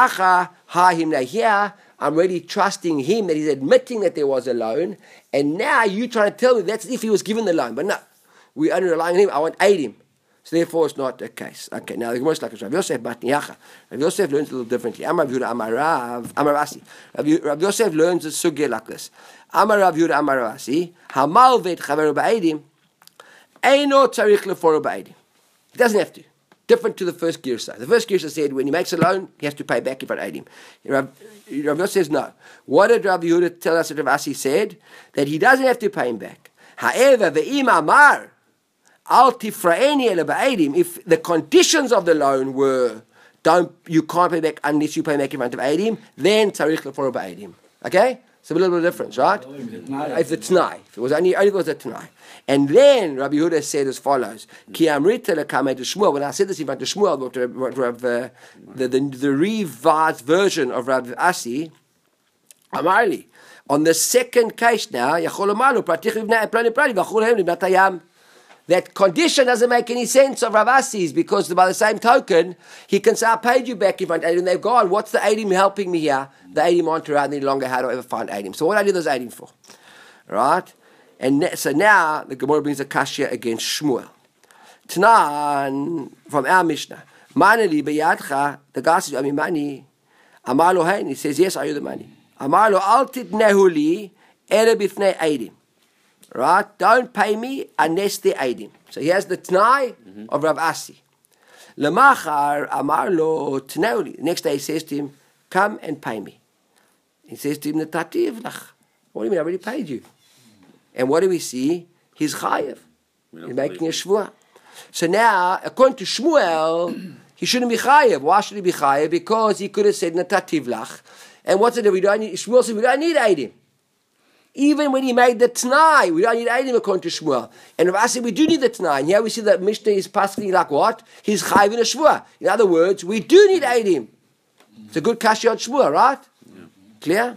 Here, I'm really trusting him that he's admitting that there was a loan. And now you trying to tell me that's if he was given the loan. But no, we're only relying on him. I want Eidim. So therefore it's not the case. Okay, now the Gemara is like Rav Yosef Batniyacha. Rav Yosef learns a little differently. Amar Yehuda Amar Asi. Rav Yosef learns a sugya like this. Amar Rav Yehuda Amar Asi. Hamal vet chaveru ba'edim. He doesn't have to. different to the first Girsa. The first Girsa said when he makes a loan, he has to pay back in front of Eidim. Rav Yosef says no. What did Rav Yehuda tell us that Rav Asi said? That he doesn't have to pay him back. However, ve'im amar al tifraeni ele ba'edim, if the conditions of the loan were you can't pay back unless you pay back in front of Eidim, then tzarich leforo ba'edim. Okay? It's a little bit of difference, right? If it's Tanai. If it was only was a Tanai. And then Rabbi Yehuda said as follows, Ki amrita lekame to Shmuel. When I said this in front of Shmuel, the revised version of Rabbi Asi, Amarli, on the second case now, that condition doesn't make any sense of Rav Asi's, because by the same token, he can say, I paid you back in front of Eidim. They've gone, what's the Eidim helping me here? The Eidim aren't around any longer. How do I ever find Eidim? So what do I do those Eidim for? Right? And so now, the Gemara brings a kashya against Shmuel. Tanan, from our Mishnah, Manali beyadcha, the guy says, I mean money. Amar lo hein, he says, yes, I owe the money. Amar lo al titnehu li, ere bifnei Eidim. Right? Don't pay me unless they aid him. So he has the Tnai of Rav Asi. Lemachar amar lo tneuli. The next day he says to him, come and pay me. He says to him, Netativ lach. What do you mean? I already paid you. And what do we see? He's chayev. He's making a shvua. So now, according to Shmuel, he shouldn't be chayev. Why should he be chayev? Because he could have said Netativ lach. And what's it that we don't need? Shmuel said we don't need aid him. Even when he made the Tanai, we don't need Eidim according to Shmuel. And Rav Asi, we do need the Tanai. And here we see that Mishnah is passing like what? He's Chayv in a Shmuel. In other words, we do need Eidim. It's a good Kashya on Shmuel, right? Yeah. Clear?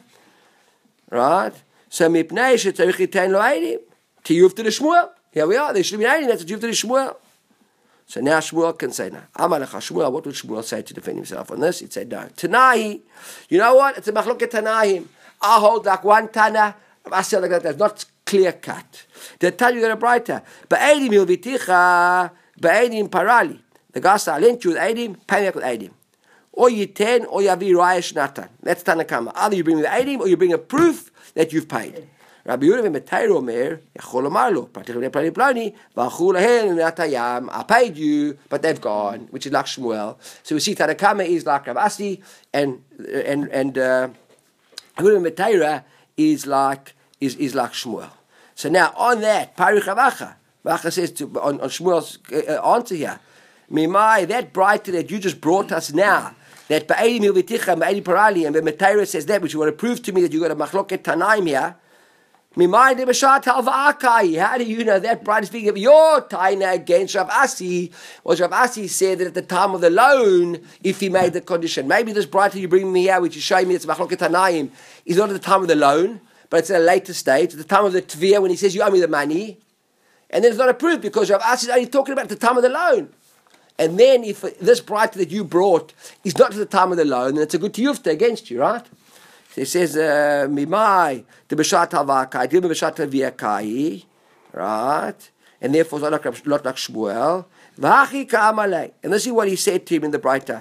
Right? So, Mipnei shetzarich yitain lo Eidim. Tiyuv to the Shmuel. Here we are. There should be Eidim. That's a Tiyuv to the Shmuel. So now Shmuel can say, no. Amalecha Shmuel, what would Shmuel say to defend himself on this? He'd say, no. Tanai. You know what? It's a machloket Tanaim. I hold like one Tana. That's not clear cut. They tell you that a brighter. Ba'edim hilviticha, ba'edim parali. The guy said, I lent you with Eidim, pay me back with Eidim. Or you 10, or you have Raya Shnatan. That's Tanakama. Either you bring the Eidim, or you bring a proof that you've paid. Rabbi Yehuda Meteiro Omer, Yachol Amarlo, Pratikh Plani Plani, V'achul Lahen Natayam. I paid you, but they've gone, which is like Shmuel. So we see Tanakama is like Rav Asi, and Yehuda Meteira is like Shmuel. So now on that, Parich Avacha, Vacha says on Shmuel's answer here, Mimai, that brighter that you just brought us now, that Ba'edim Hilviticha, Ba'edim Parali, and Meteira says that, which you want to prove to me that you got a Machloket Tanaim here. Mimai de Bashat Halva'akai. How do you know that bright is speaking of your Taina against Rav Asi? Was Rav Asi said that at the time of the loan, if he made the condition, maybe this brighter you bring me here, which is showing me it's Machloket Tanaim, is not at the time of the loan, but it's at a later stage, at the time of the Tviyah, when he says, you owe me the money. And then it's not a proof, because Rav Asi is only talking about the time of the loan. And then if this brighter that you brought is not at the time of the loan, then it's a good tiyufta against you, right? So he says, Mimai, the Beshat Havakai, the Beshat Haviakai, right? And therefore it's not like Shmuel. Vachi Ka'amalei. And this is what he said to him in the brighter.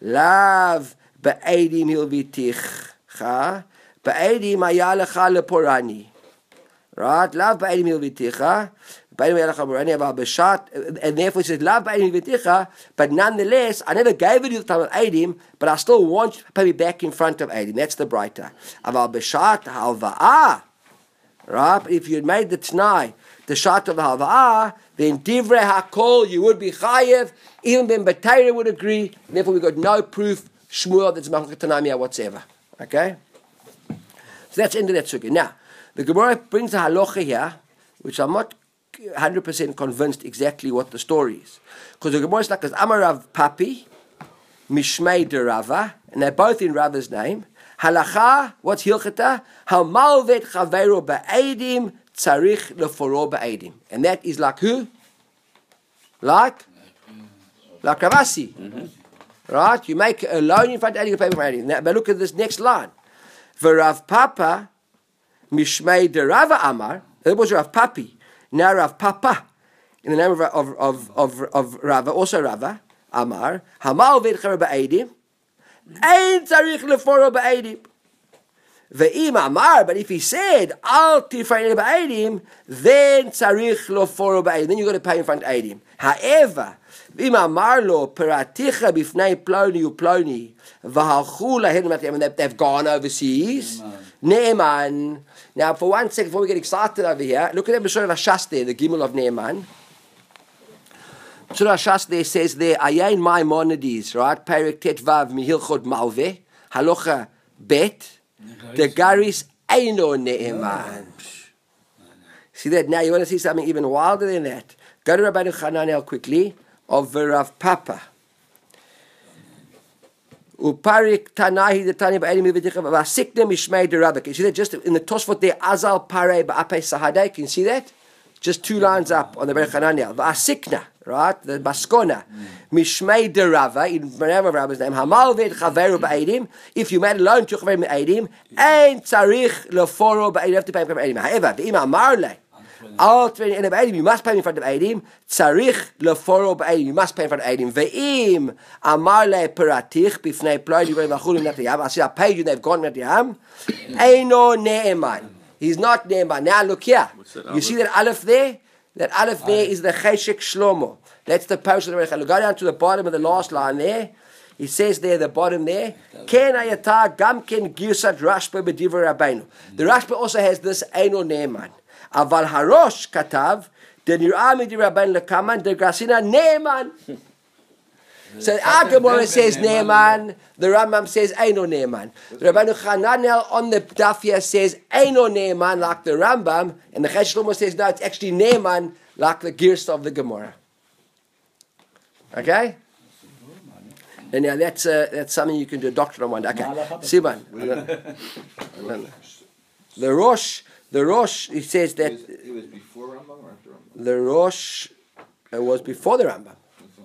Lav ba'edim hilviticha, ba'edim ayalecha leporani. Right? Lav ba'edim hilviticha, ba'edim ayalecha leporani, about Beshat. And therefore he says, Lav ba'edim hilviticha, but nonetheless, I never gave it you the time of Eidim, but I still want you to pay me back in front of Eidim. That's the brighter. About Beshat halva'ah. Right? But if you had made the T'nai, the Shat of halva'ah, then Divrei HaKol, you would be Chayev. Even Ben Batayra would agree. And therefore we got no proof, Shmuel, that's Machloket Tanamia whatsoever. Okay? So that's the end of that sugya. Now, the Gemara brings a halacha here, which I'm not 100% convinced exactly what the story is. Because the Gemara is like, Amarav Papi, Mishmei de Rava, and they're both in Rava's name. Halacha, what's Hilchata? Hamalvet Chaveiro Ba'edim, Tzarich Leforo Ba'edim. And that is like who? Like Rav Asi. Mm-hmm. Right? You make a loan in front of Eidim, you pay for Eidim. Now, but look at this next line. V'Rav Papa, Mishmei de Rava Amar, that was Rav Papi. Now Rav Papa, in the name of Rava, also Rava, Amar, Hamal V'Chaver Ba'edim, Ein Tzarich Leforo Ba'edim. Ve'im amar, but if he said, al tifrei ba'edim, then tzarich lo foro ba'edim. Then you got to pay in front of edim. However, ve'im amar lo peraticha bifnei ploni uploni, v'halchu lahem matiyam, and they've gone overseas. Ne'eman. Now, for 1 second, before we get excited over here, look at the B'shor Hashas there, the Gimel of Ne'eman. B'shor Hashas there says there, Ayin Maimonides, right? Perek Tet Vav Mihilchot Malveh, Halacha Bet, the Garis Eino Ne'eman. See that? Now you want to see something even wilder than that. Go to Rabbeinu Chananel quickly, of Rav Papa. Uparik Tanahi the Tani Ba'edim V'Ticha V'Asikna Mishmei Derabba. Can you see that just in the Tosfot there? Azal Parei Ba'apei Sahadei. Can you see that? Just 2 lines up on the Berech Hananiel. V'Asikna, right? The Baskona. Mishmei Derabba, in whatever Rabba's name. Hamal V'ed Chaveru Ba'edim. If you made a loan to Chaveru Ba'edim, Ein Tzarich Leforo Ba'edim. You have to pay him for Ba'edim. However, V'Ima Marle. You must pay in front of Eidim. Tzarich leforo b'Eidim. You must pay in front of Eidim. Ve'im amar le peratich b'fnei ploi divrei v'chulim natiyam. I said I paid you. They've gone natiyam. Eino ne'eman. He's not ne'eman. Now look here. You see that aleph there? That aleph there is the cheshek shlomo. That's the post of the Rebbe. Go down to the bottom of the last line there. He says there, the bottom there. Ken ayata gam ken girsat Rashba b'divrei Rabbeinu. The Rashba also has this eino ne'eman. Aval Harosh katav the nir'ami di Rabban lekaman the grasina ne'eman. So our Gemara says ne'eman, the Rambam says eino ne'eman. Rabbeinu Chananel on the daf here says eino ne'eman like the Rambam, and the Chesh Shlomo says no, it's actually ne'eman like the Girsa of the Gemara. Okay. And now that's something you can do a doctorate on one day. Okay, Siman. The Rosh, he says that it was before Rambam or after Rambam? the Rosh was before the Rambam.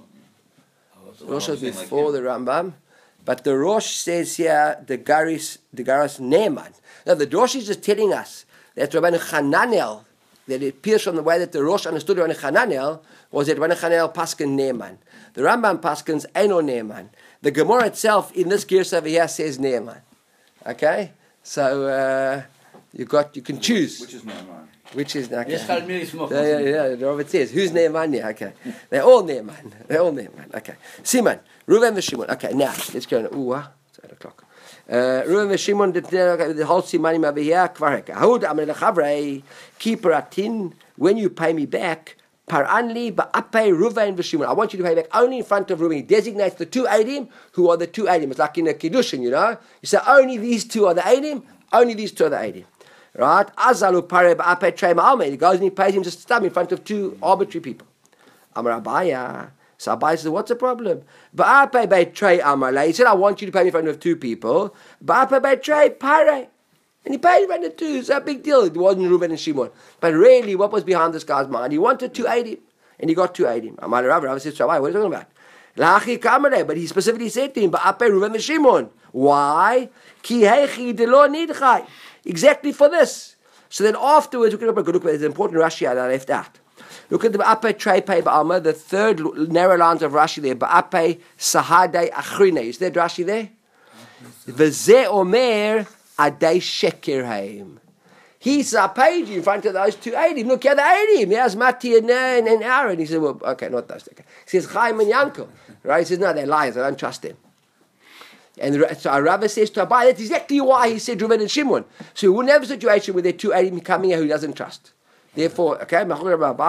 The Rosh was before the Rambam, but the Rosh says here the Garis Ne'eman. Now the Rosh is just telling us that Rabbeinu Chananel, that it appears from the way that the Rosh understood Rabbeinu Chananel was that Rabbeinu Chananel paskin Ne'eman. The Rambam paskins Eino Ne'eman. The Gemara itself in this Girsa over here says Ne'eman. Okay, so. You can choose. Which is Ne'eman? Which is okay. Yeah, Robert says, who's Ne'eman? Yeah, okay. They're all Ne'eman. Okay. Siman, Reuven v'Shimon. Okay, now let's go. It's 8 o'clock. Reuven v'Shimon, the whole Simanim over here. Kvarek. Ahud amel lechavrei keeper atin. When you pay me back, paranli ba'apei Reuven v'Shimon. I want you to pay back only in front of Reuven. He designates the 2 Eidim who are the 2 Eidim. It's like in a Kiddushin, you know. You say only these 2 are the Eidim. Only these 2 are the Eidim. Right? Azalu pare ba'apei trei ma'almei. He goes and he pays him just stub in front of 2 arbitrary people. Amar Abaya. So Abaya says, what's the problem? Ba'apei b'trei amarle. He said, I want you to pay me in front of 2 people. Ba'apei b'trei pare. And he paid in front of 2. It's a big deal. It wasn't Reuven and Shimon. But really, what was behind this guy's mind? He wanted 2 Eidim. And he got 2 Eidim. Amar Rav says, what are you talking about? Lachi kamare. But he specifically said to him, ba'apei Reuven and Shimon. Why? Ki hechi de lo nidchai. Exactly for this. So then afterwards, look at the important Rashi that I left out. Look at the Ba'apei Trei Pei Ba'alma, the 3rd narrow lines of Rashi there. Ba'apei Sahadei Achrine. Is there Rashi there? V'zeh omer adei sheker haim. He said, I paid you in front of those 2 Eidim. Look, you the Eidim. Here's Mati and Aaron. He said, well, okay, not those. Okay. He says, Chaim and Yankel. Right? He says, no, they're liars. I don't trust them. And so Rava says to Abai, that's exactly why he said Reuven and Shimon. So we wouldn't have a situation where there are 2 Eidim coming here who doesn't trust. Therefore, okay, well,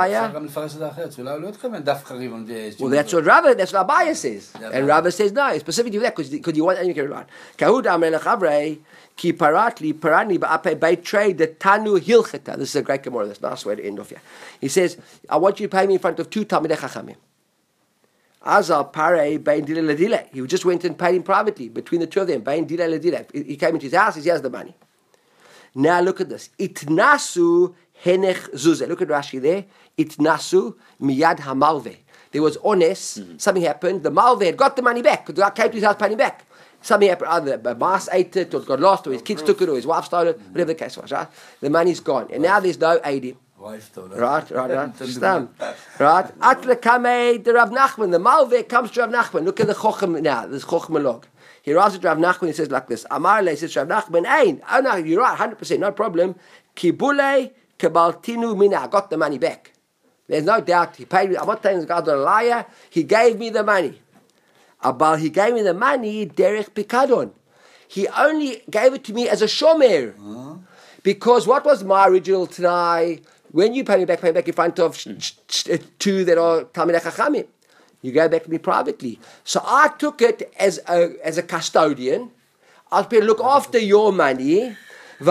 that's what Abaya says. And Rava says no, specifically that because you want any carry on. Kahud Amel Chavrei ki paratli parani ba'apei beitrei the tanu hilcheta. This is a great Gemara. That's a nice way to end off here. He says, I want you to pay me in front of 2 Talmidei Chachamim. Azal parei bein dile ledile. He just went and paid him privately between the 2 of them. Bein dile ledile. He came into his house. He has the money. Now look at this. Itnasu henech zuze. Look at Rashi there. Itnasu miyad hamalve. There was ones. Something happened. The malve had got the money back. The guy came to his house, paid him back. Something happened. Either a mouse ate it, or it got lost, or his kids took it, or his wife stole it. Whatever the case was. Right? The money's gone, and now there's no Eidim. Right. Stam. Right. Atle kamei the Rav Nachman. The malve comes to Rav Nachman. Look at the Chochem now. There's Chochem log. He rises to Rav Nachman, he says like this, Amar le, says Rav Nachman, Ein, oh no, you're right, 100%, no problem. Kibule kebaltinu mina, I got the money back. There's no doubt, he paid me, I'm not telling this guy's a liar, he gave me the money. Abal, he gave me the money, derech pikadon. He only gave it to me as a shomer. Because what was my original Tanai? When you pay me back in front of two that are Talmidei Chachamim. You go back to me privately. So I took it as a custodian. I was going to look after your money. And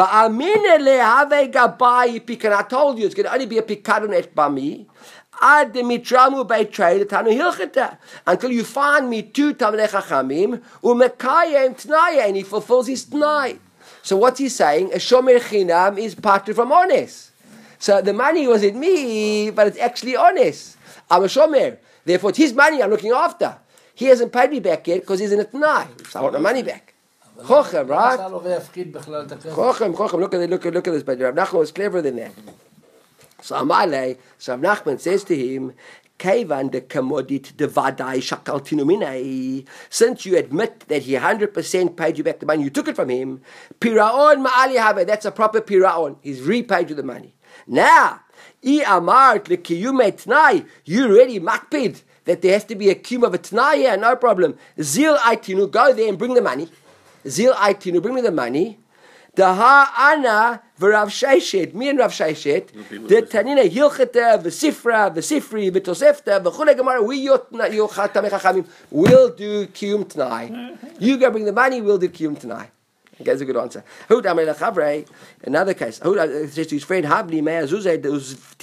I told you it's going to only be a pikadon et bami. Until you find me two Talmidei Chachamim, umekayem t'nai, and he fulfills his t'nai. So what's he saying? A shomer chinam is partly from honest. So the money wasn't me, but it's actually honest. I'm a shomer. Therefore, it's his money I'm looking after. He hasn't paid me back yet because he's in a t'nai. So I want the money back. Chochem, right? Chochem. Look at this. But Rav Nachman was cleverer than that. So Amalei, so Rav Nachman says to him, Kevan de kamodit de vadai shakaltinu minai. Since you admit that he 100% paid you back the money, you took it from him. Piraon ma'ali habe. That's a proper piraon. He's repaid you the money. Now, I amart lekiyume t'nai. You already makpid that there has to be a kiyum of a t'nai here. No problem. Zil aitinu. Go there and bring the money. Zil aitinu. Bring me the money. Daha ana v'Rav Sheishet, me and Rav Sheishet, the Tanina Hilcheta, v'Sifra, v'Sifri, v'Tosefta, v'Chulei Gemara, we Talmidei Chachamim will do Kiyum T'nai. You go bring the money, we'll do Kiyum T'nai. Okay, that's a good answer. Hud Amar Lechavrei, another case. Hud says to his friend, Habli Mei Azuzei de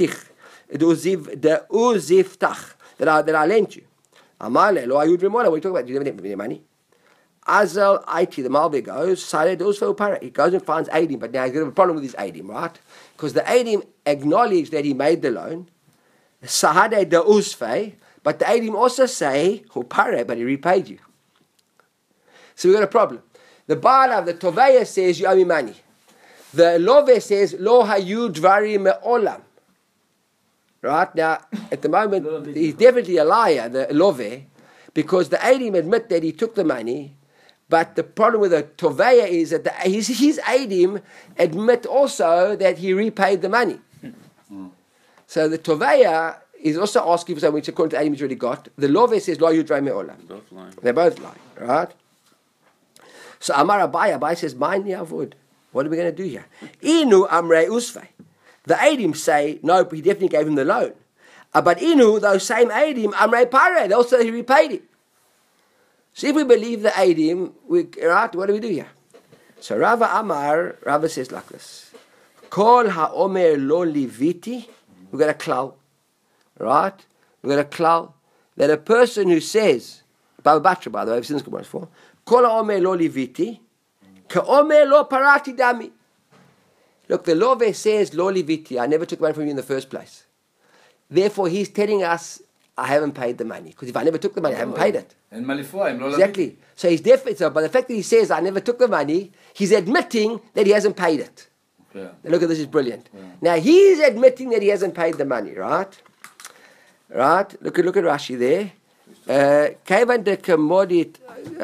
Uziftach, that I lent you. Amar Le, Lo Ayud Remola, what are you talking about? Do you have any money? Azel Aiti, the Malvi goes, he goes and finds Adim, but now he's got a problem with his Adim, right? Because the Adim acknowledge that he made the loan, Sahade de Usfe, but the Adim also say, but he repaid you. So we've got a problem. The Baal of the Toveya says, you owe me money. The Love says, Lo hayu dvari me'olam. Right? Now, at the moment, he's definitely a liar, the Love, because the Adim admit that he took the money. But the problem with the Toveya is that his Eidim admit also that he repaid the money. So the Toveya is also asking for something which according to Eidim he's already got. The Love says, Lo Yudrei Me'olam. They're both lying, right? So Amar Abai says, Mine Yavud. What are we going to do here? Inu Amrei Usfei. The Eidim say, no, he definitely gave him the loan. But Inu, those same Eidim, Amrei Pare, they also he repaid it. So if we believe the Eidim, right, what do we do here? So Rava says like this. Kol ha'omer lo liviti. We've got a klal. Right? We've got a klal. That a person who says, Baba Batra, by the way, I've seen this before. Kol ha'omer lo liviti. Ka'omer lo parati dami. Look, the law says, lo liviti. I never took money from you in the first place. Therefore, he's telling us, I haven't paid the money. Because if I never took the money, I haven't paid it. Exactly. So he's definitely, so by the fact that he says, I never took the money, he's admitting that he hasn't paid it. Yeah. Look at this, is brilliant. Yeah. Now he's admitting that he hasn't paid the money, right? Right? Look at Rashi there. Kevan de kamodit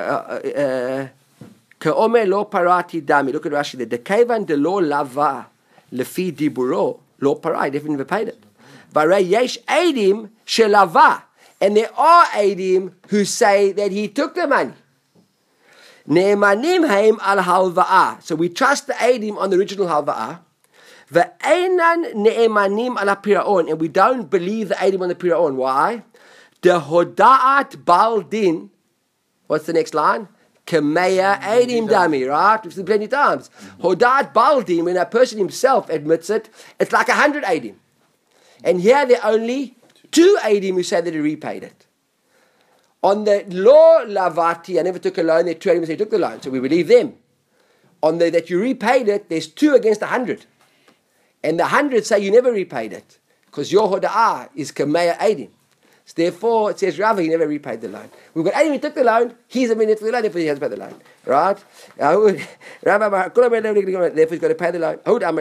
keomer lo parati dami. Look at Rashi there. De kevan de lo lava lefi diburo lo parai. Definitely never paid it. Varei yesh edim shelava. And there are Eidim who say that he took the money. Ne'emanim haim al halva'ah. So we trust the Eidim on the original halva'ah. Ve'einan ne'emanim al piraon. And we don't believe the Eidim on the piraon. Why? The hoda'at baldin. What's the next line? Kemeya Eidim dami. Right? We've seen plenty of times. Hoda'at baldin, when a person himself admits it, it's like 100 Eidim. And here there are only 2 Eidim who say that he repaid it. On the law lavati, I never took a loan. There are 2 Eidim who say he took the loan, so we believe them. On the that you repaid it, there's 2 against 100, and the 100 say you never repaid it because your hoda'ah is kameya Eidim. So therefore, it says Rava he never repaid the loan. We've got Eidim who took the loan. He's a minute for the loan, therefore he has to pay the loan. Right? Therefore he's got to pay the loan.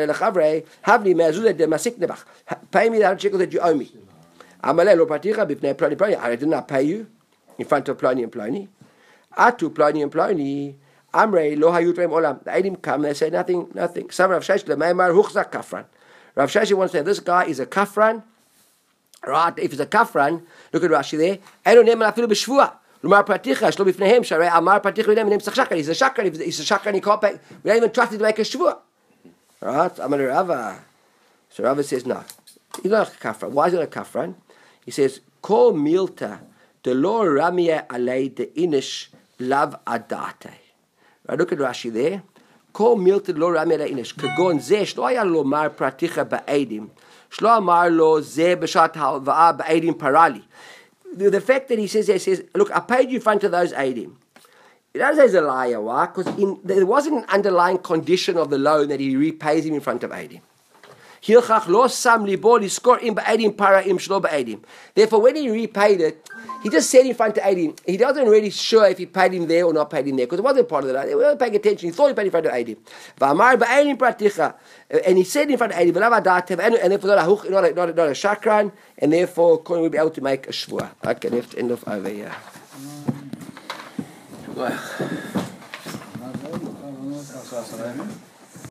Pay me the 100 shekels that you owe me. I did not pay you in front of Pliny and Pliny. Atu Pliny and Pliny. Amrei lo hayut reim olam. The Eidim come, they say nothing. Some Rav Shesh lemeimar huchzak kafran. Rav Shesh wants to say this guy is a kafran. Right? If it's a kafran, look at Rashi there. Eno neman afilu b'shvua. Lumar praticha shlo b'fnehem sharei amar praticha b'nehem tzach shakran. He's a shakran. If he's a shakran, he can't pay. We don't even trust him to make a shvua. Right? Amar Rava. So Rava says no. He's not a kafran. Why is he not a kafran? He says kol milta de lo ramia alei de inish lav adate. Right, look at Rashi there. Kol milta lo ramia alei inish. Kagon zeh shlo haya lomar praticha ba'edim. Shlo amar lo zeh b'shat halva'a ba'edim parali. The fact that he says, look, I paid you in front of those edim. He doesn't say he's a liar. Why? Because there wasn't an underlying condition of the loan that he repays him in front of edim. Therefore, when he repaid it, he just said in front of Eidim. He doesn't really sure if he paid him there or not paid him there, because it wasn't part of the loan. He wasn't paying attention. He thought he paid in front of Eidim. And he said in front of Eidim, and therefore not a shakran, and therefore couldn't be able to make a shvua. Okay, left end of over here. Well.